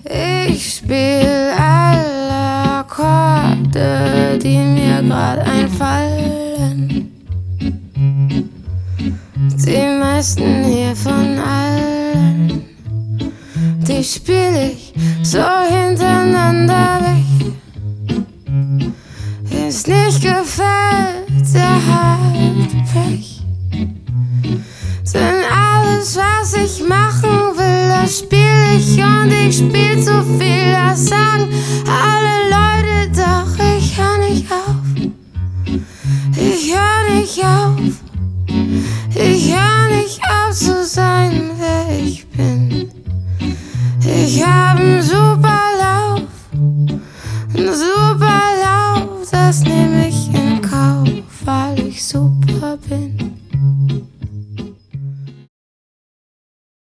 Ich spiel alle Akkorde, die mir grad einfallen. Die meisten hier von allen, die spiel ich so hintereinander weg. Wem's nicht gefällt, der hat Pech. Denn alles, was ich machen will, das spiel ich und ich spiel